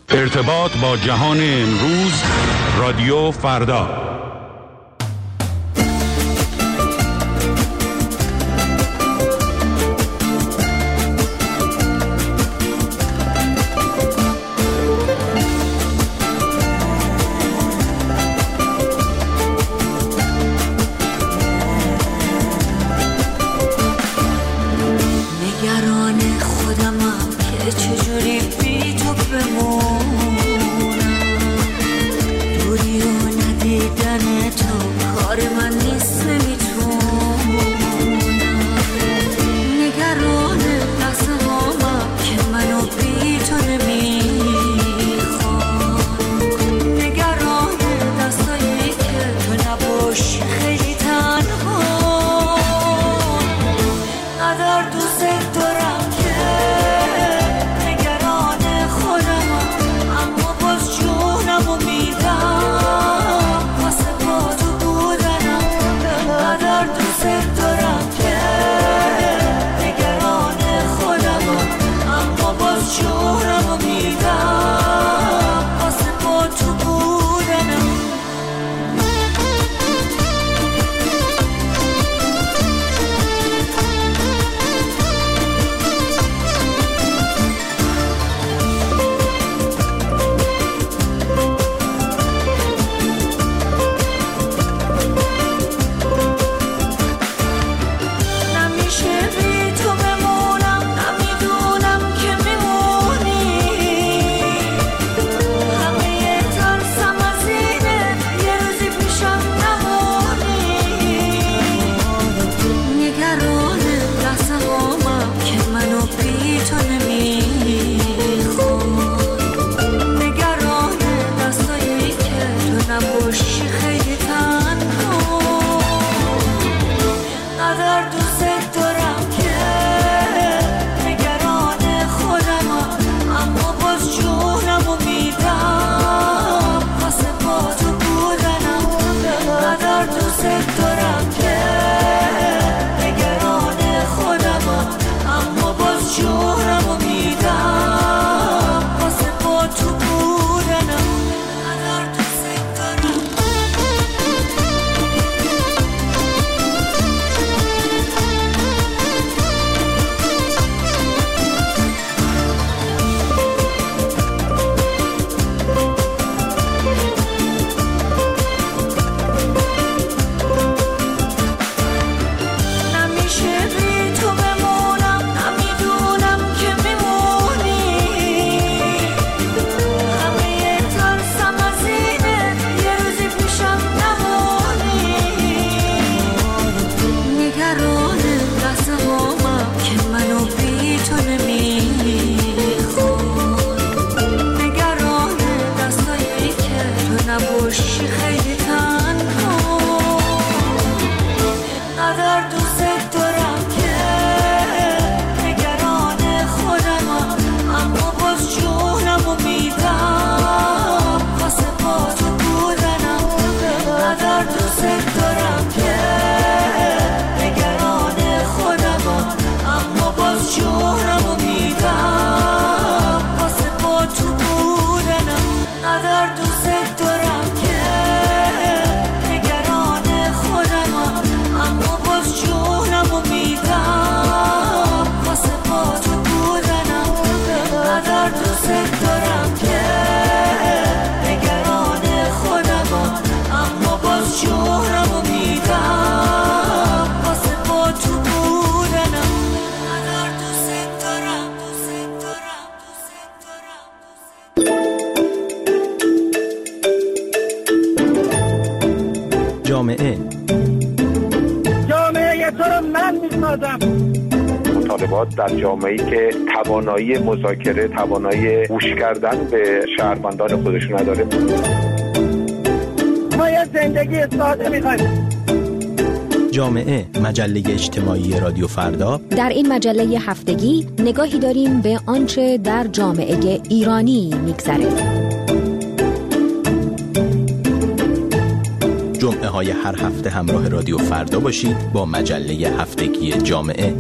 ارتباط با جهان امروز، رادیو فردا. جامعه تو رو من میسازم. مطالبات در جامعه‌ای که توانایی مذاکره، توانایی گوش کردن به شهروندان خودشون نداره. ما یه زندگی ساده می‌خوایم. جامعه، مجله اجتماعی رادیو فردا. در این مجله هفتگی نگاهی داریم به آنچه در جامعه ایرانی می‌گذره. جمعه های هر هفته همراه رادیو فردا باشید با مجله هفتگی جامعه.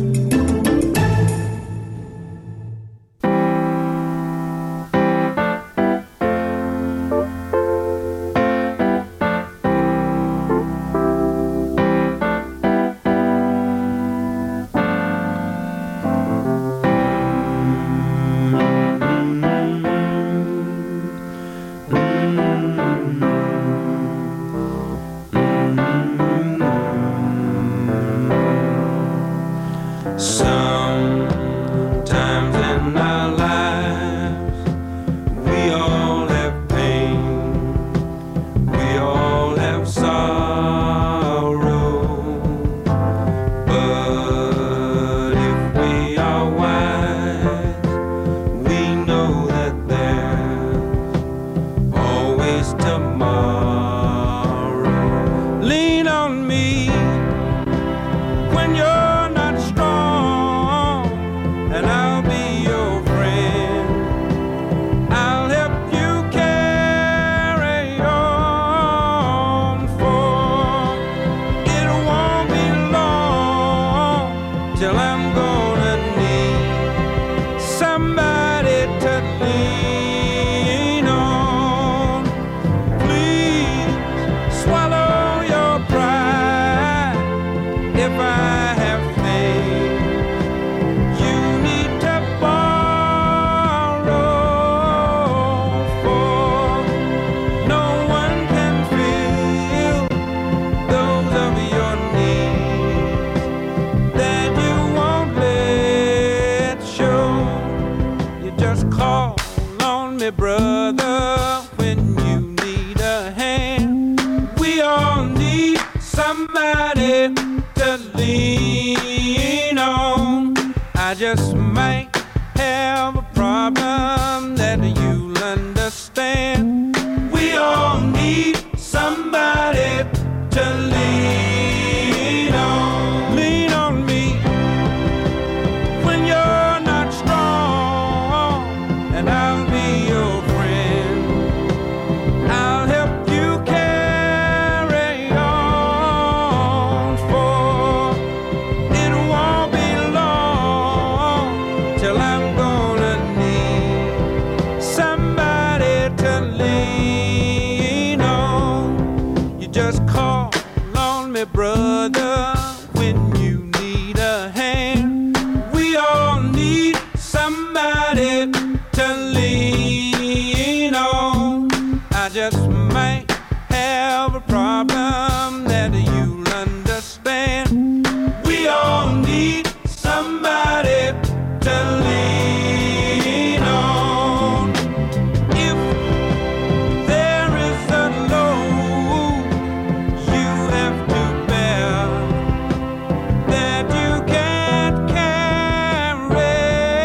me, brother, when you need a hand. We all need somebody to lean on. I just might have a problem that you'll understand. We all need somebody to lean on. Lean on me when you're not strong, and I'll be your friend. I'll help you carry on, for it won't be long till I'm gonna need somebody to lean on. You just call on me, brother, when you need a hand. We all need somebody to lean on. I just might have a problem that you'll understand. We all need somebody to lean on. If there is a load you have to bear that you can't carry,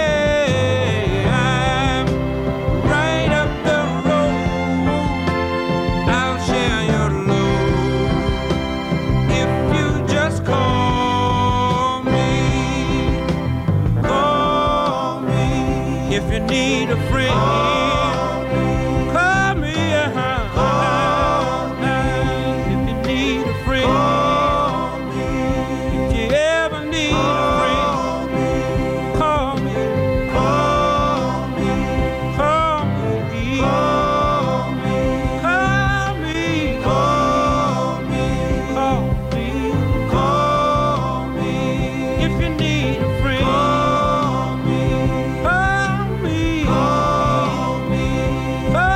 I'm right up the road. I'll share your load if you just call me. Call me if you need a friend. Call me, if you need a friend. If you ever need a friend, call me. Call me. Call me. Call me. Call me. Call me. Call me. Call me. If you need a friend, call me. Call me. Call me. Call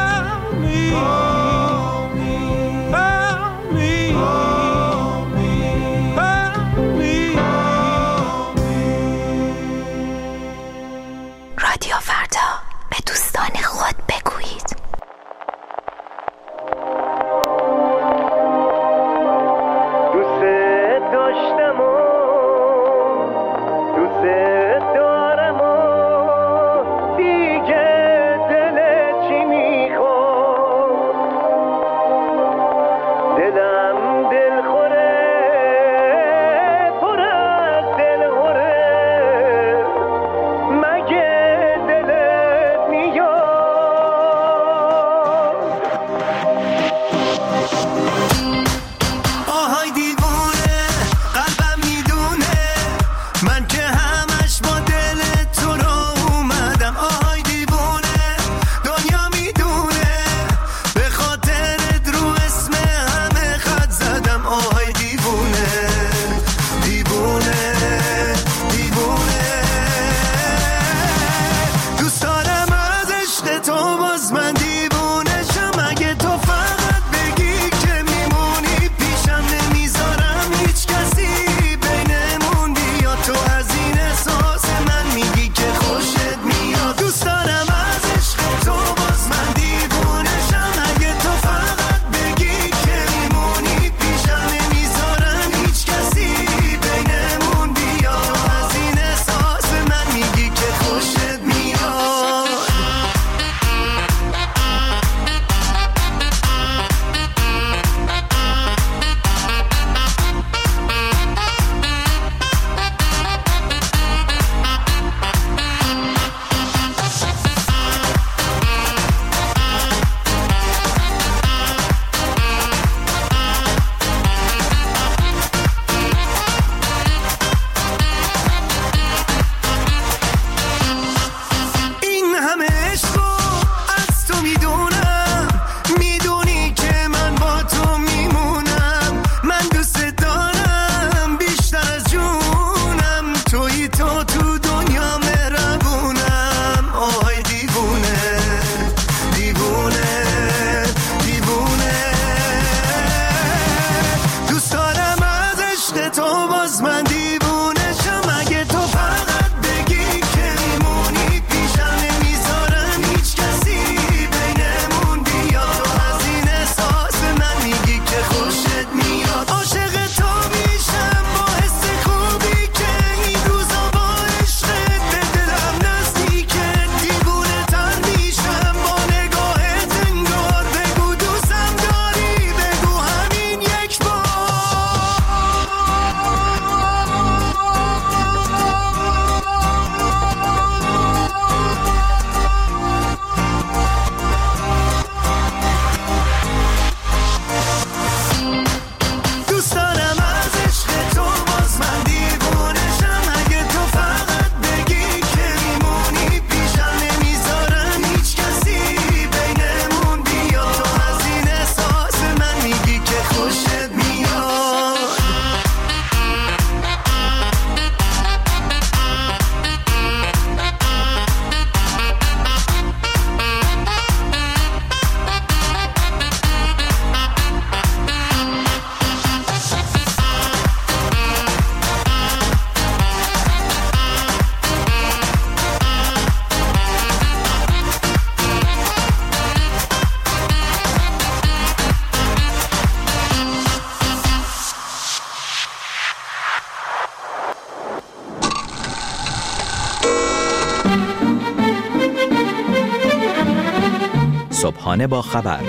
صبحانه با خبر،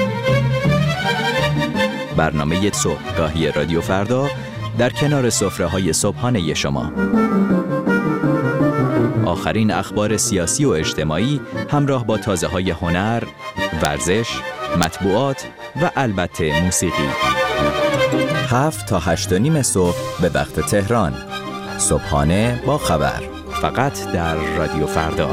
برنامه صبحگاهی رادیو فردا در کنار سفره‌های صبحانه شما. آخرین اخبار سیاسی و اجتماعی همراه با تازه‌های هنر، ورزش، مطبوعات و البته موسیقی. 7 تا 8:30 صبح به وقت تهران. صبحانه با خبر، فقط در رادیو فردا.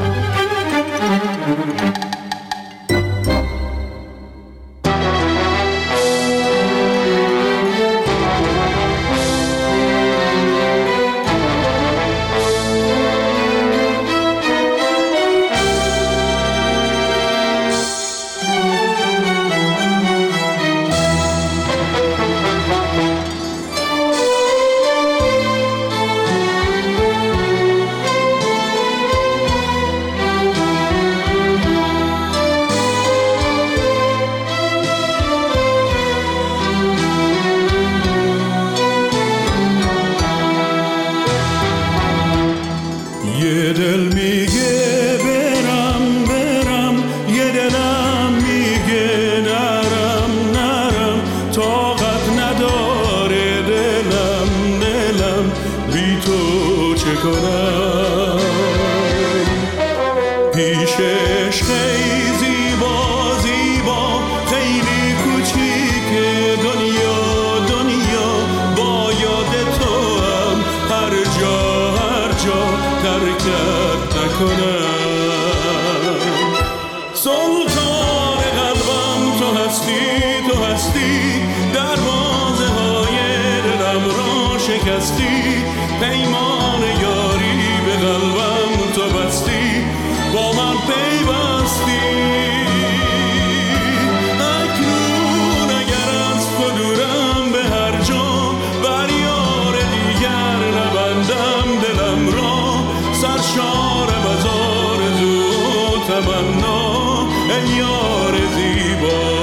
پیمان یاری به قلبم تو بستی، با من پیوستی. اکنون اگر از تو دورم به هر جا، بر یار دیگر نبندم دلم را. سرشارم از آرزو و تمنا، ای یار زیبا.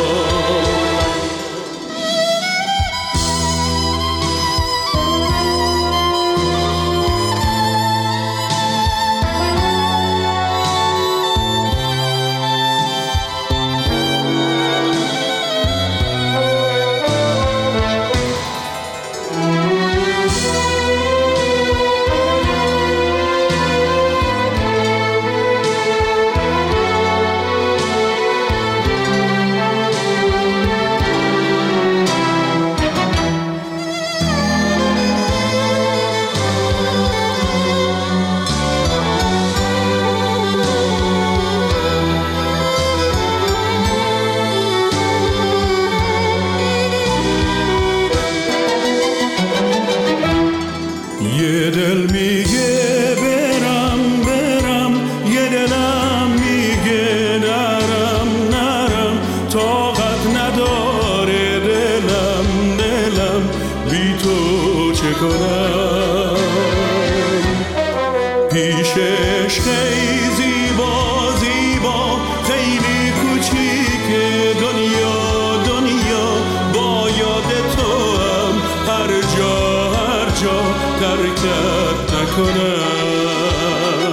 پیشش خیلی زیبا زیبا، خیلی کوچیکه دنیا با یاد تو هم هر جا ترکت نکنم.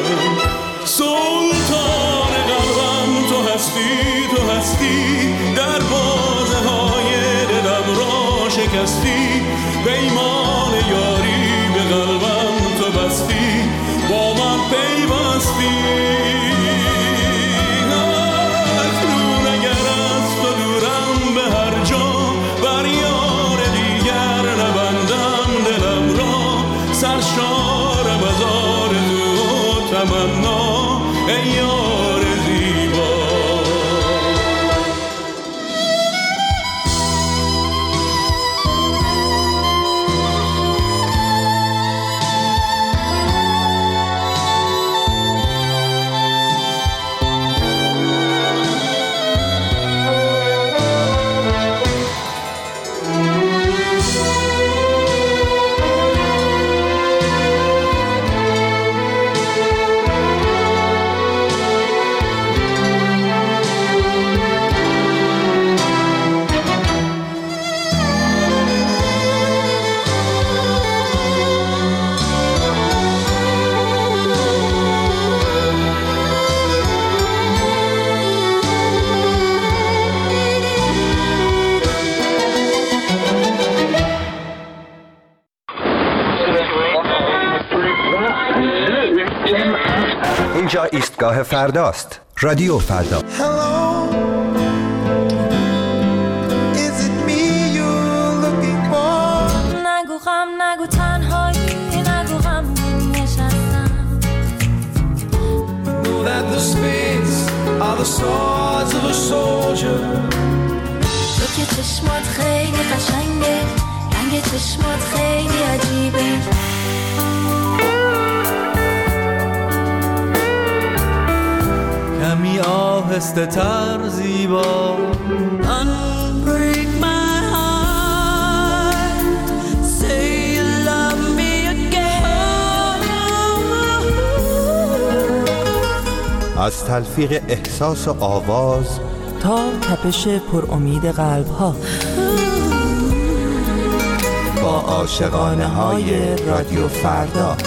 سلطان قلبم تو هستی، در بازه های دلم را شکستی. پیمان یاری به قلبم تو بستی، با من پیوستی. اکنون اگر از تو دورم به هر جا، بر یار دیگر نبندم دلم را. سرشارم از آرزو و تمنا، ای یار زیبا. اینجا ایستگاه فرداست. رادیو فردا. نگو غم، نگو تنهایی، نگو غم نشستم. Know that the spades are the swords of a soldier. تو که چشمات خیلی قشنگه، رنگ چشمات خیلی عجیبه. کمی آهسته تر زیبا. Unbreak my heart, say you love me again. از تلفیق احساس و آواز تا تپش پر امید قلب ها، با عاشقانه های رادیو فردا.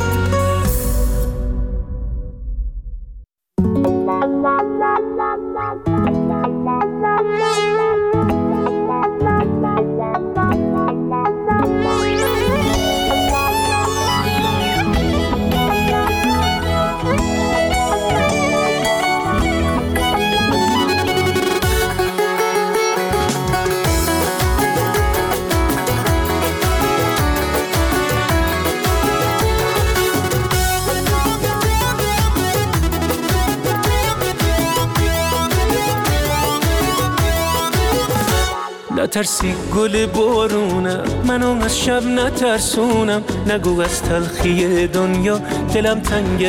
نترسی گل بارونه، منو از شب نترسونم. نگو از تلخی دنیا دلم تنگه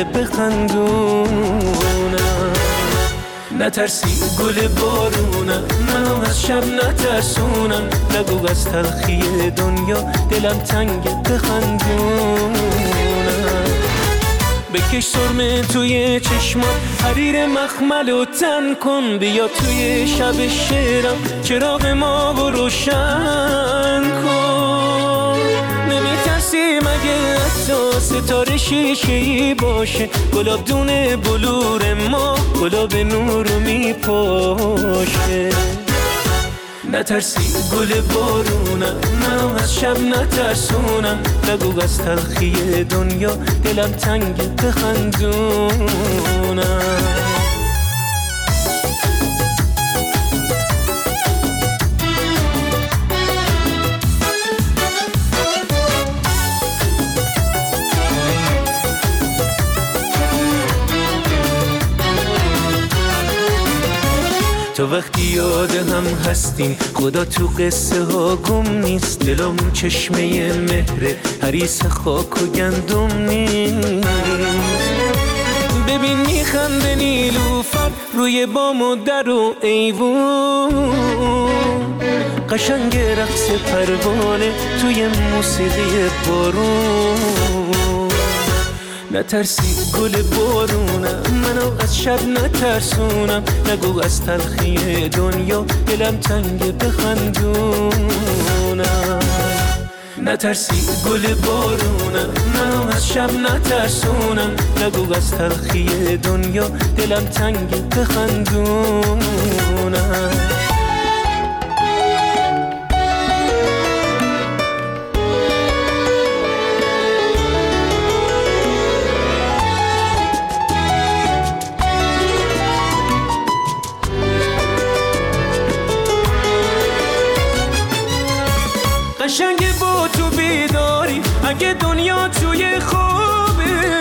بخندونم. نترسی گل بارونه، منو از شب نترسونم. نگو از تلخی دنیا دلم تنگه بخندونم. بکش سرمه توی چشمات، حریر مخمل و تن کن. بیا توی شب شعرم چراغ ما رو روشن کن. نمیترسی مگه حتی ستاره شیشه‌ای باشه؟ گلاب دونه بلور ما گلاب نور رو میپاشه. نترسی گل بارونه، من از شب نترسونم. نگو از تلخی دنیا دلم تنگ بخندونم. تو وقتی یاد هم هستیم، خدا تو قصه ها گم نیست. دلم چشمه مهره، حریص خاک و گندم نیست. ببین میخنده نیلوفر روی بام و در و ایوون. قشنگ رقص پروانه توی موسیقی بارون. نترسی گل بارونه، منو از شب نترسونم. نگو از تلخی دنیا دلم تنگ بخندونم. نترسی گل بارونه، منو از شب نترسونم. نگو از تلخی دنیا دلم تنگ بخندونم. قشنگ با تو بیداری اگه دنیا توی خوابه.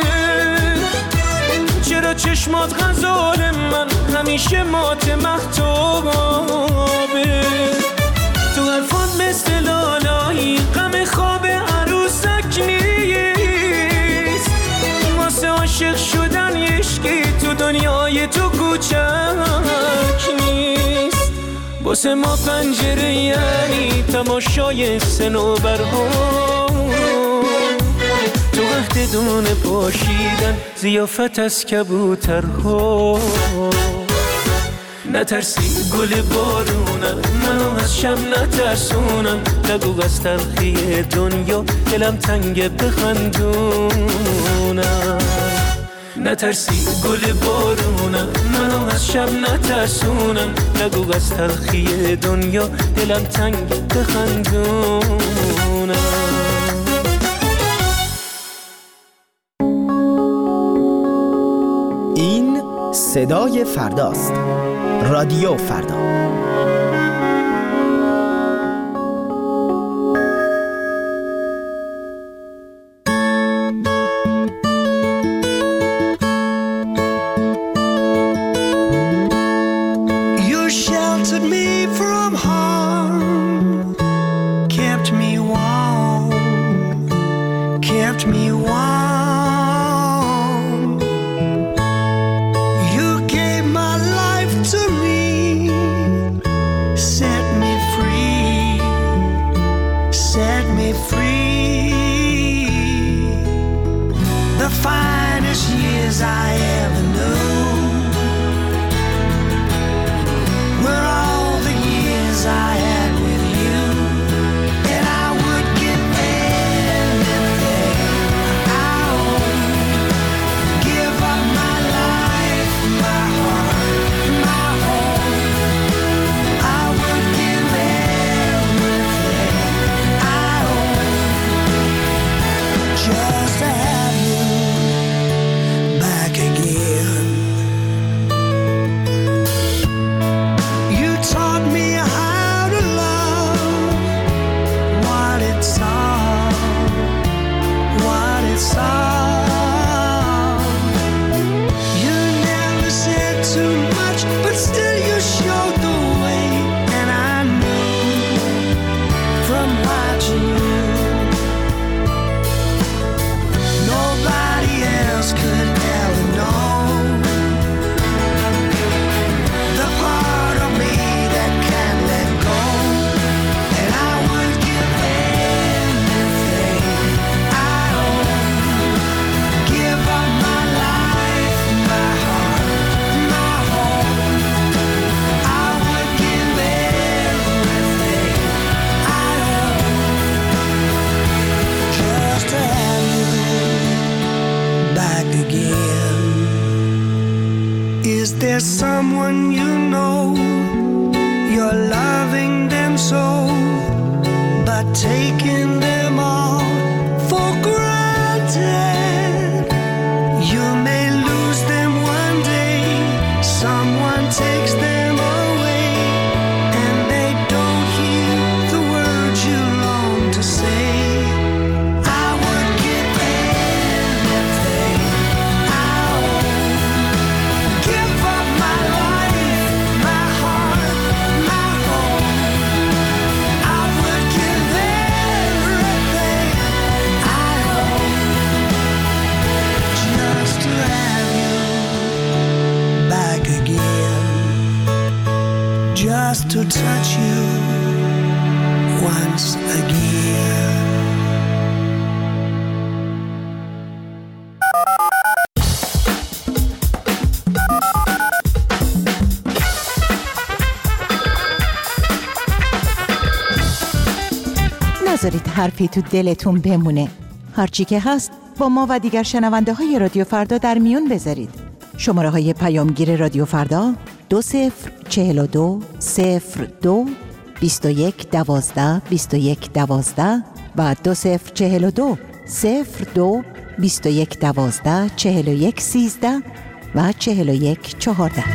چرا چشمات غزال من همیشه مات مهتابه؟ تو حرفات مثل لالایی غم خواب عروسک نیست. واسه عاشق شدن یشکی تو دنیای تو کوچک نیست. واسه ما پنجره یعنی تماشای صنوبرها. تو وقت دونه پاشیدن ضیافت از کبوترها. نترسی گل بارونه، منو از شب نترسونم. نگو از تلخی دنیا دلم تنگ بخندونم. نترسی گل بارونه، منو از شب نترسونم. نگو از تلخی دنیا دلم تنگ بخندونم. صدای فرداست. رادیو فردا. There's someone you know, you're loving them so, but taking them all for granted. You may lose them one day, someone takes them away, and they don't hear the words you long to say. I would give anything I own, give up my life, my heart, my home. I would give everything I own, just to have you back again, just to touch you once again. نذارید حرفی تو دلتون بمونه. هرچی که هست با ما و دیگر شنونده های رادیو فردا در میون بذارید. شماره های پیامگیر رادیو فردا 2042 02 21 12 21 12 و 2042 02 21 12 41 13 و 41 14.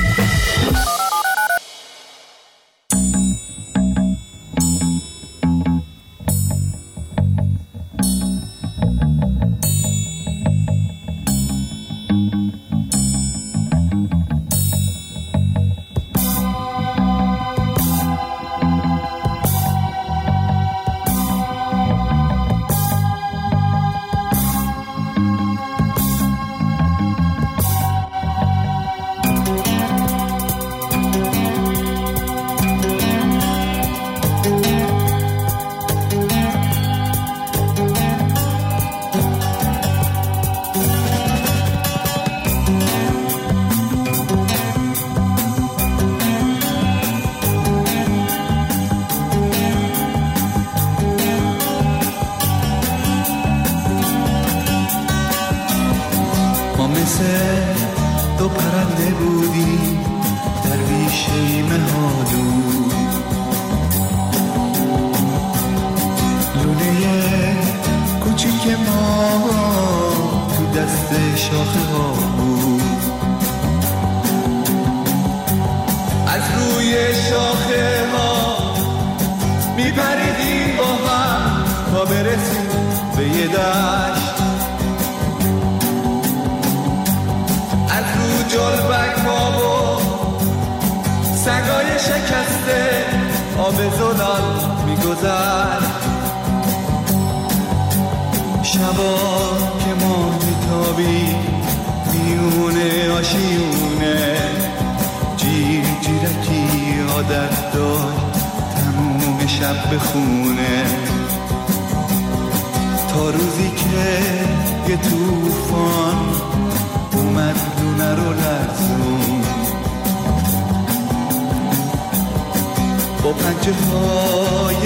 دو پرنده بودی در بیشه مهالو، لونه کوچیک ما تو دست شاخه ها بود. شکسته آب زلال میگذشت. شبا که ماه میتابی میونه آشیونه، جیر جیرکی عادت داشت تموم شب بخونه، تا روزی که یه توفان اومد لونه رو لرزون، با پنجه های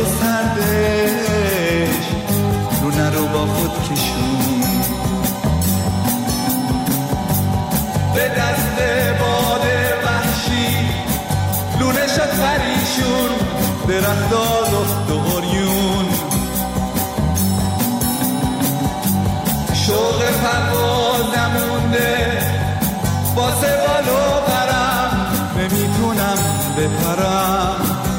سردش لونه رو با خود کشون، به دست باد وحشی لونه شد پریشون، درختا لخت و عریون، شوق پرواز نمونده واسه بالو پرم، نمیتونم بپرم.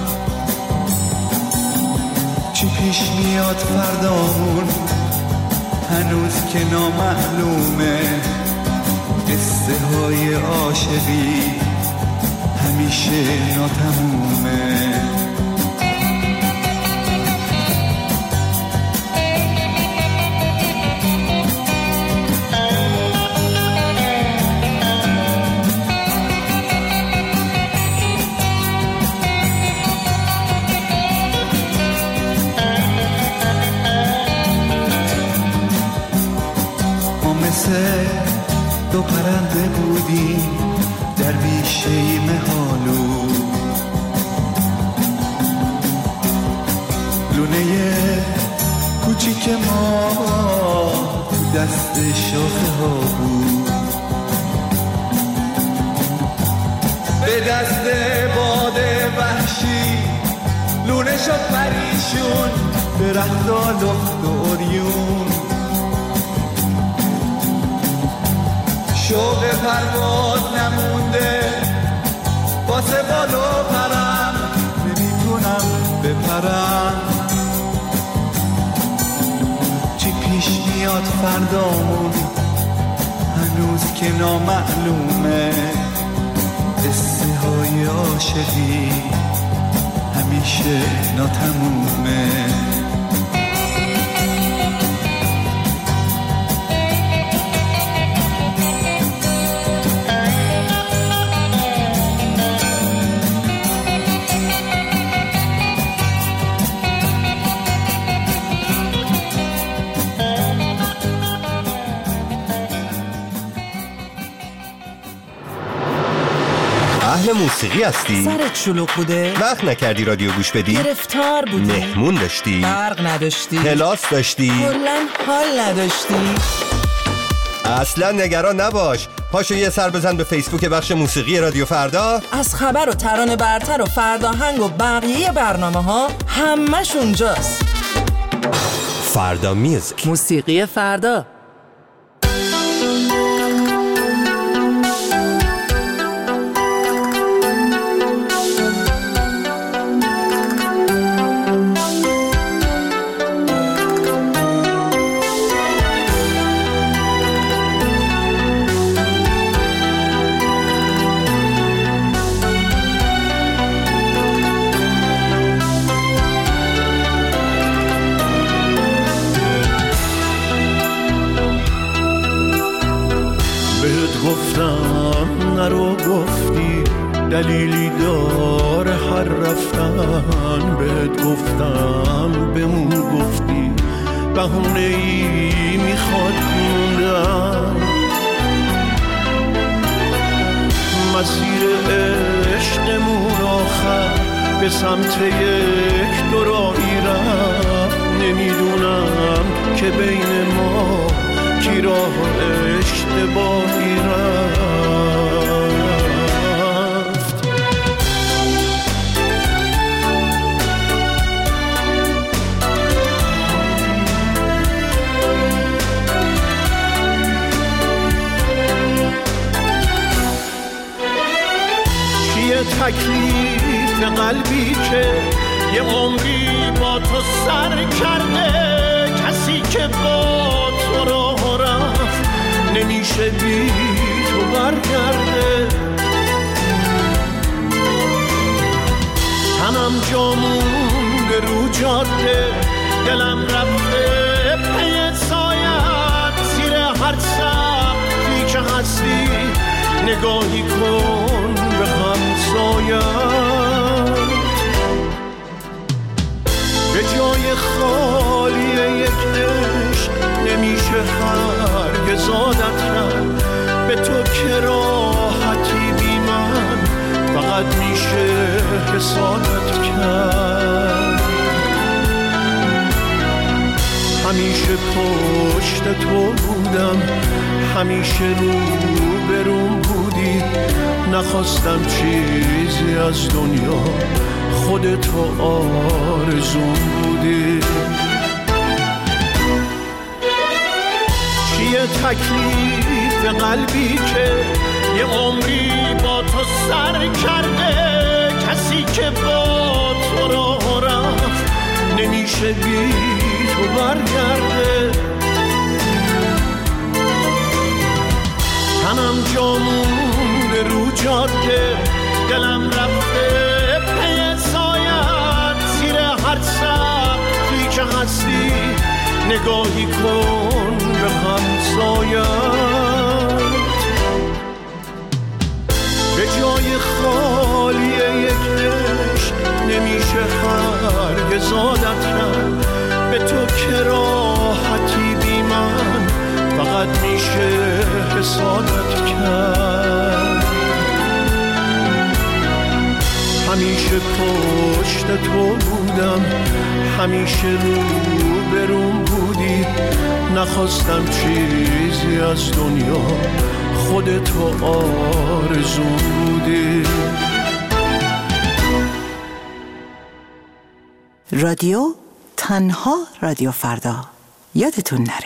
چی پیش میاد فردامون هنوز که نامعلومه، قصه های عاشقی همیشه ناتمومه. دو پرنده بودیم در بیشه مهالو، لونه کوچیک ما دست شاخه ها بود، به دست باد وحشی لونه شد پریشون، درختا لخت و عریون، شوق پرواز نمونده واسه بالو پرم، نمیتونم بپرم. چی پیش میاد فردامون هنوز که نامعلومه، قصه های عاشقی همیشه ناتمومه. اهل موسیقی هستی؟ سرت شلوغ بوده؟ وقت نکردی رادیو گوش بدی؟ گرفتار بودی؟ مهمون داشتی؟ برق نداشتی؟ کلاس داشتی؟ کلاً حال نداشتی؟ اصلا نگران نباش، پاشو یه سر بزن به فیسبوک بخش موسیقی رادیو فردا. از خبر و ترانه برتر و فرداهنگ و بقیه برنامه ها همش اونجاست. فردا میوزیک، موسیقی فردا. گفتم نرو، گفتی دلیلی داره هر رفتن، بهت گفتم بمون، گفتی بهونه‌ای میخواد موندن. مسیر عشقمون آخر به سمت یک دوراهی رفت، نمیدونم که بین ما کی راه اشتباهی رفت. چیه تکلیف قلبی که یه عمری با تو سر کرده، کسی که با تو راه رفت نمیشه بی تو برگرده. جامون به رو جاده، دلم رفته پی سایت، زیر هر سقفی که هستی نگاهی کن به همسایت. به جای خالی یک عشق نمیشه هرگز عادت کرد، به تو که راحتی بی من فقط میشه حسادت کرد. همیشه پشت تو بودم، همیشه رو بروم بودی، نخواستم چیزی از دنیا، خودتو آرزوم بودی. چیه تکلیف قلبی که یه عمری با تو سر کرده، کسی که با تو راه رفت نمیشه بی تو برگرده. تنم جامون به رو جاده، دلم رفته پی سایت، زیر هر سقفی که هستی نگاهی کن به همسایت. به جای خالی یک عشق نمیشه هرگز عادت کرد، به تو که راحتی بی من فقط میشه حسادت کرد. همیشه پشت تو بودم، همیشه رو بروم بودی، نخواستم چیزی از دنیا، خودتو آرزوم بودی. رادیو تنها رادیو فردا، یادتون نره.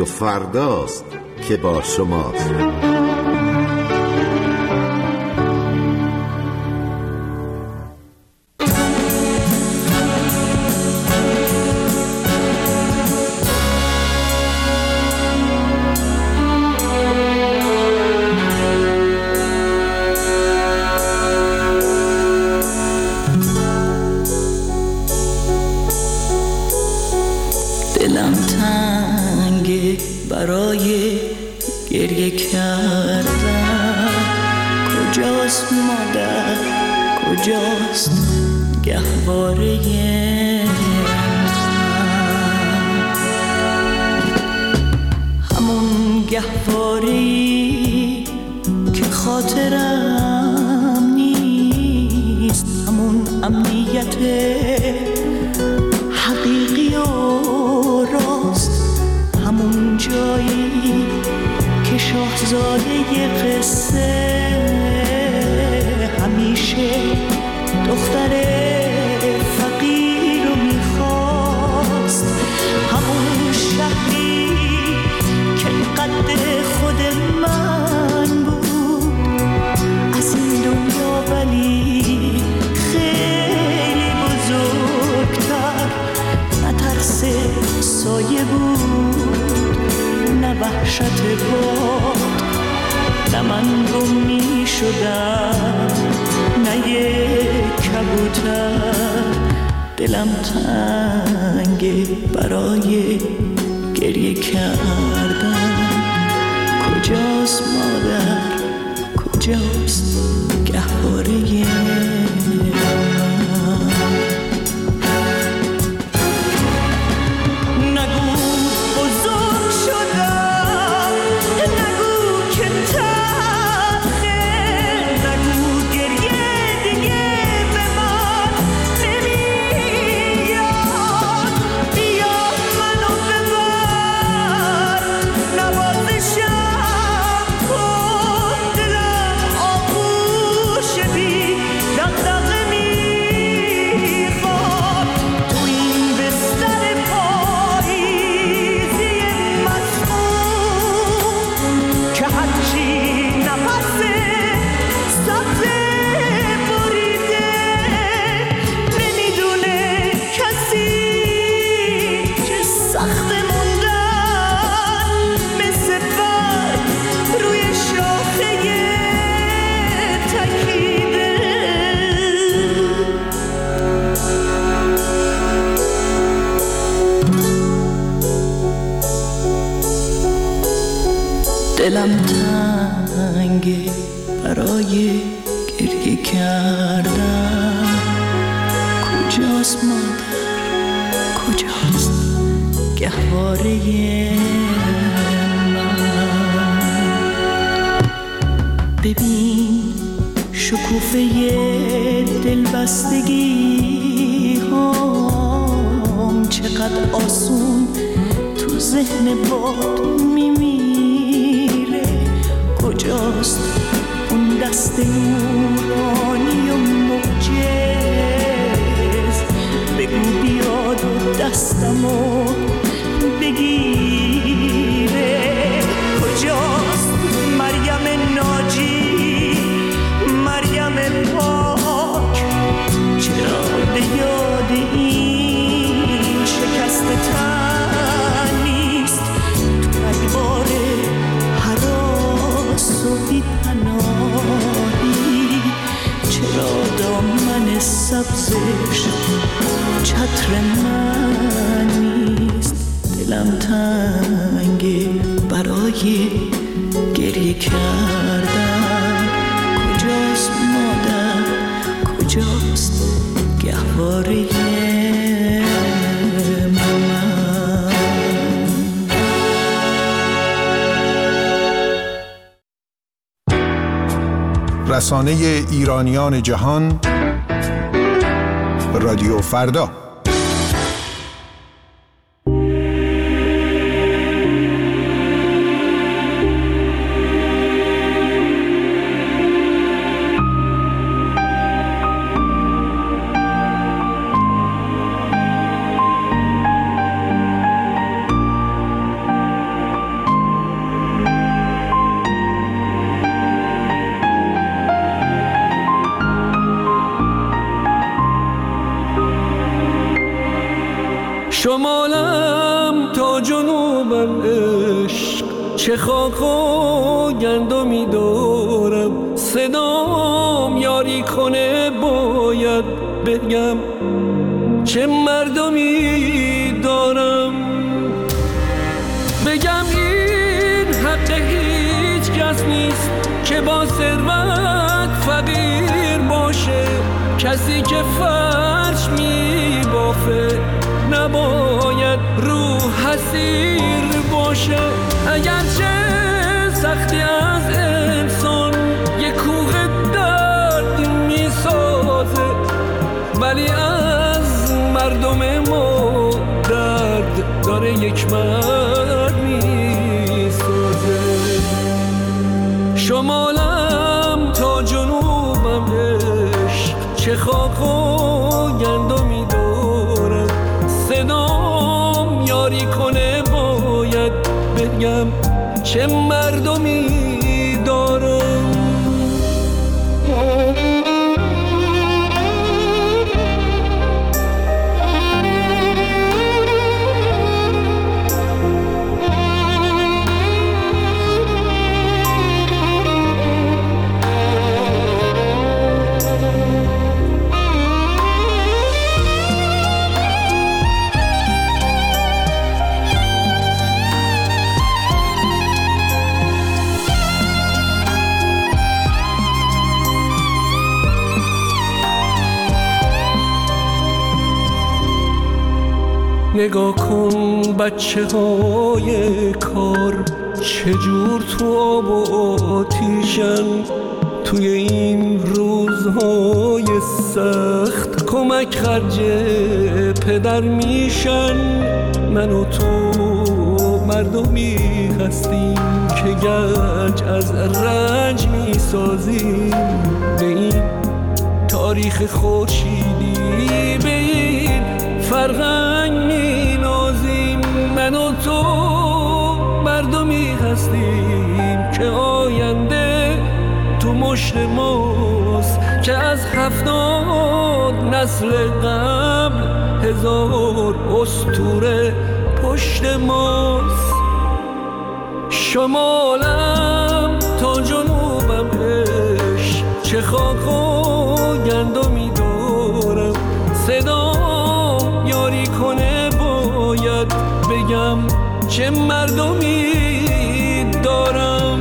رادیو فرداست که با شماست. دلم تنگه برای گریه کردن، کجاست مادر، کجاست گهواره همون گهواره‌ای که خاطرم نیست، همون امنیت حقیقی و راست، همون جایی که شاهزاده قصه همیشه دختر فقیر رو میخواست، همون شهری که قد خود من بود از این دنیا، ولی خیلی بزرگتر، نه ترس سایه بود نه وحشت باد، نه من گم می شدم نه یک کبوتر. دلم تنگه برای گریه کردن، کجاست مادر، کجاست گهواره دلم تنگه برای گریه کردن، کجاست مادر، کجاست گهواره من. ببین شکوفه دلبستگی هم چقدر آسون تو ذهن باد میمیره، کجاست اون دست نورانی و معجز، بگو بیاد و دستمو بگیره، کجاست مریم ناجی، مریم پاک، چرا به یاد این شکست تن نیست، تو رگبار هراس و بی پناهی، چرا دامن سبزش چتر من نیست. دلم تنگه برای گریه کردن، کجاست مادر، کجاست گهواره من. رسانه ایرانیان جهان، رادیو فردا. گندمی دارم، صدام یاری کنه باید بگم چه مردمی دارم. بگم این حق هیچ کس نیست که با ثروت فقیر باشه، کسی که فرش می بافه نباید رو حسیر باشه. اگرچه سختی از انسان یک کوه درد می سازه، ولی از مردم ما درد داره یک مرد می سازه. شمالم تا جنوبم عشق، چه خاک و گندمی دارم، صدام یاری کنه باید بگم چه مردمی دارم. نگاه کن بچه های کار چجور تو آب و آتیشن، توی این روزهای سخت کمک خرج پدر میشن. من و تو مردمی هستیم که گنج از رنج میسازیم، به این تاریخ خورشیدی به این فرهنگ می نازیم. من و تو مردمی هستیم که آینده تو مشت ماست، که از 70 نسل قبل 1000 اسطوره پشت ماست. شمالم تا جنوبم عشق، چه خاک و گندمی دارم، صدام یاری کنه باید بگم چه مردمی دارم.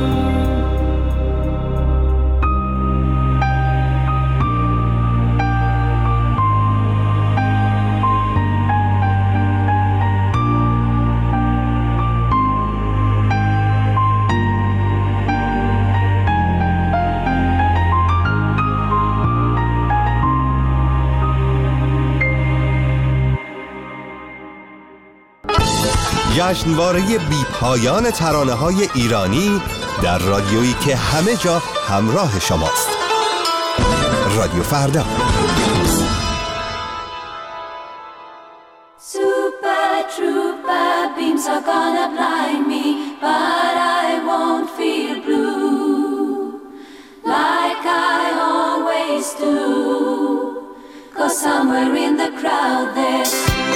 جشنواره بی پایان ترانه‌های ایرانی در رادیویی که همه جا همراه شماست. رادیو فردا. Super trooper beams are gonna blind me, but I won't feel blue like I always do, 'cause somewhere in the crowd there's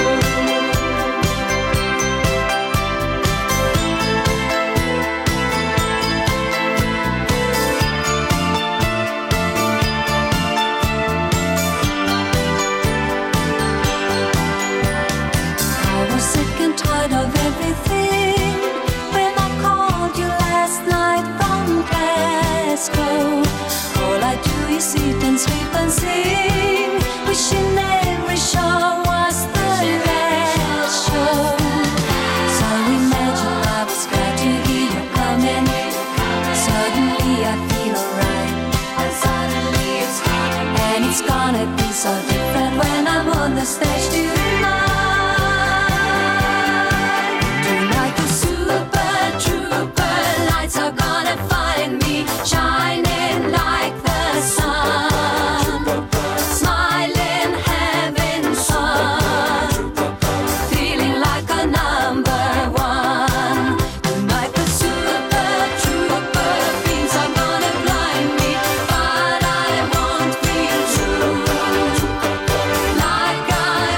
of everything. When I called you last night from Glasgow, all I do is sit and sleep and sing, wishing every show was the last show. So imagine I was glad to hear you coming. Suddenly I feel alright, and suddenly it's gone, and it's gonna be so different when I'm on the stage tonight. Shining like the sun, smiling, having fun, feeling like a number one. Tonight the super trooper beams are gonna blind me, but I won't feel true like I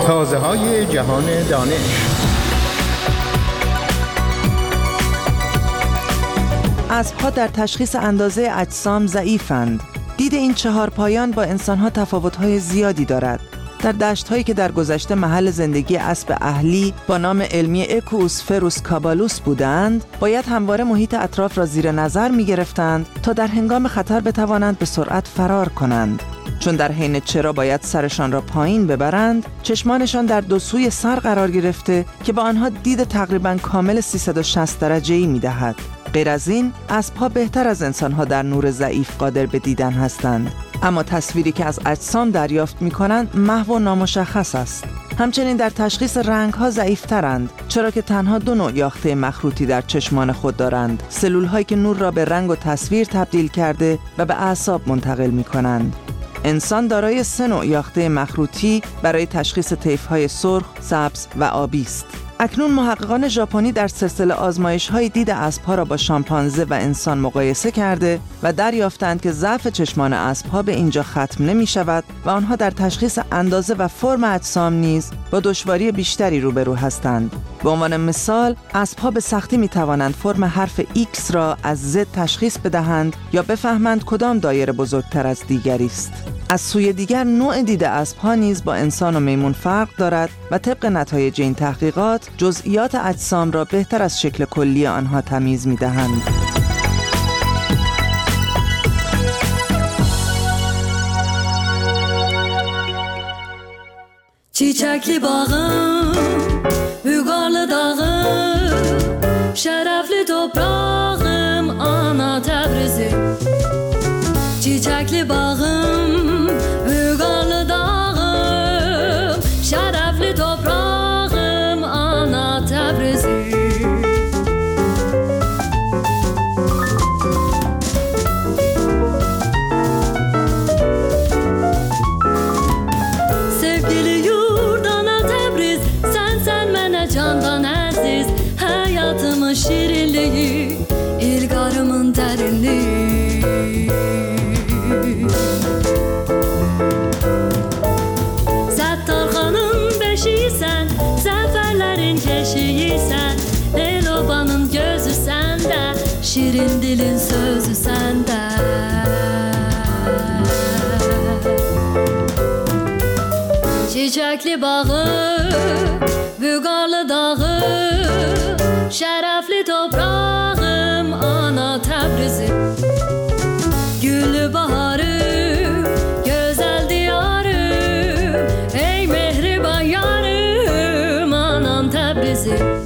تازه‌های جهان دانش. اسب‌ها در تشخیص اندازه اجسام ضعیفند. دید این چهار پایان با انسان‌ها تفاوت‌های زیادی دارد. در دشت‌هایی که در گذشته محل زندگی اسب اهلی با نام علمی اکوس فروس کابالوس بودند، باید همواره محیط اطراف را زیر نظر می‌گرفتند تا در هنگام خطر بتوانند به سرعت فرار کنند. چون در حین چرا باید سرشان را پایین ببرند، چشمانشان در دو سوی سر قرار گرفته که با آنها دید تقریباً کامل 360 درجه‌ای می‌دهد. غیر از این، اسب‌ها بهتر از انسان‌ها در نور ضعیف قادر به دیدن هستند. اما تصویری که از اجسام دریافت می‌کنند محو و نامشخص است. همچنین در تشخیص رنگ‌ها ضعیف‌ترند، چرا که تنها دو نوع یاخته مخروطی در چشمان خود دارند: سلول‌هایی که نور را به رنگ و تصویر تبدیل کرده و به اعصاب منتقل می‌کنند. انسان دارای 3 نوع یاخته مخروطی برای تشخیص طیف‌های سرخ، سبز و آبی است. اکنون محققان ژاپنی در سلسله آزمایش‌های دید اسب‌ها را با شامپانزه و انسان مقایسه کرده و دریافتند که ضعف چشمان اسب‌ها به اینجا ختم نمی‌شود و آنها در تشخیص اندازه و فرم اجسام نیز با دشواری بیشتری روبرو هستند. به عنوان مثال، اسب‌ها به سختی می‌توانند فرم حرف X را از Z تشخیص بدهند یا بفهمند کدام دایره بزرگتر از دیگری است. از سوی دیگر، نوع دید اسب‌ها نیز با انسان و میمون فرق دارد و طبق نتایج این تحقیقات جزئیات اجسام را بهتر از شکل کلی آنها تمیز می‌دهند. Çiçekli bağım, Vügarlı dağım, şerefli toprağım, ana Tebrizim. Çiçekli bağım, Vügarlı dağım, şerefli toprağım, ana Tebrizim. Candan aziz, hayatımın şirinliği, ilgarımın derinliği. Settarxanın beşiysen, zaferlerin keşiysen, Elobanın gözü sende, şirin dilin sözü sende. Çiçekli bağı, Vügarlı dağım, şerefli toprağım, ana Tebrizim. Güllü baharım, güzel diyarım, ey mehriban yarım, anam Tebrizim.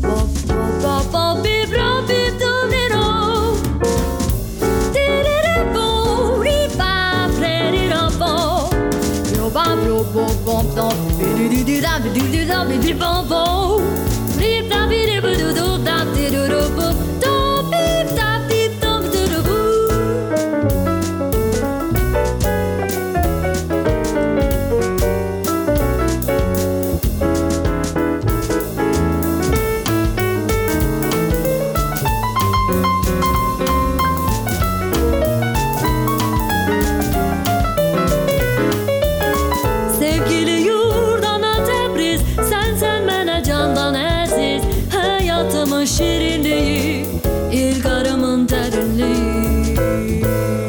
Şirinliği, ilgarımın derinliği.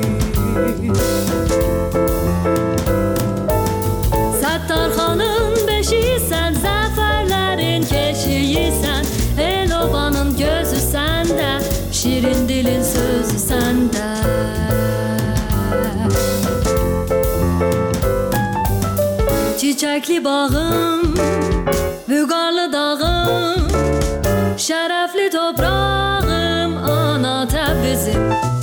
Settarxanın beşiysen, zaferlerin keşiysen, Elobanın gözü sende, şirin dilin sözü sende. Çiçekli bağım, Vügarlı dağım, şerefli toprağım, ana Tebrizim.